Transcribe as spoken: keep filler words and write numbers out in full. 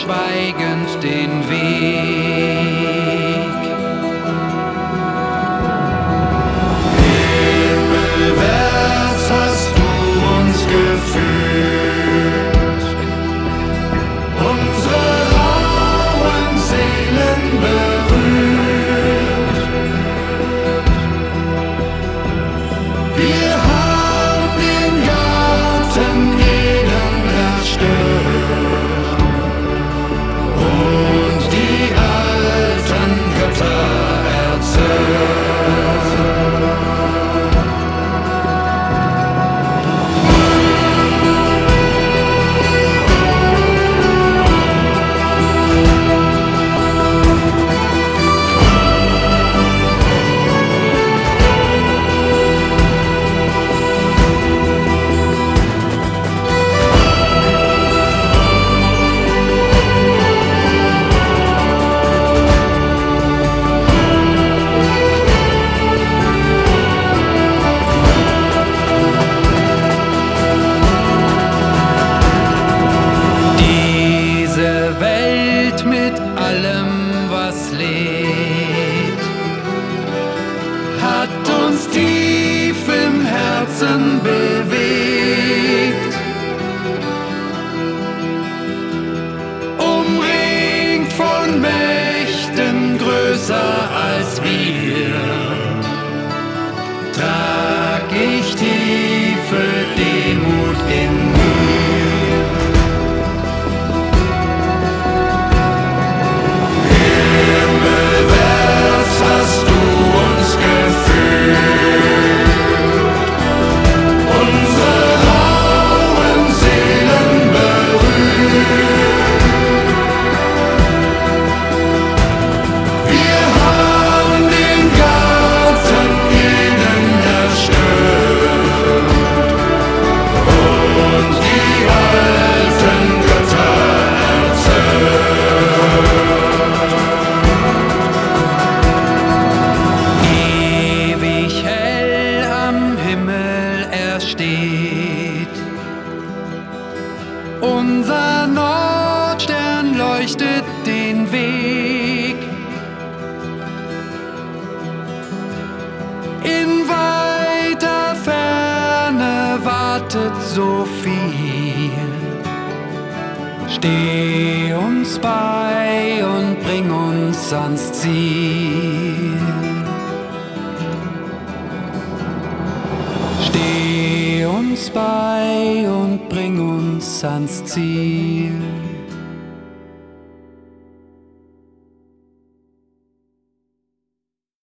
schweigend den Weg. Himmelwärts hast du uns geführt, unsere rauen Seelen berührt. Wir haben den Garten Eden zerstört und die alten Götter erzählt. Mit allem, was lebt, hat uns tief im Herzen bewegt. Umringt von Mächten größer als wir, trag ich tiefe Demut in mir. Hast du uns geführt, unsere rauen Seelen berührt. Wir haben den Garten Eden zerstört und die alten Götter erzählt. Steht. Unser Nordstern leuchtet den Weg. In weiter Ferne wartet so viel. Steh uns bei und bring uns ans Ziel. Steh uns bei und bring uns ans Ziel.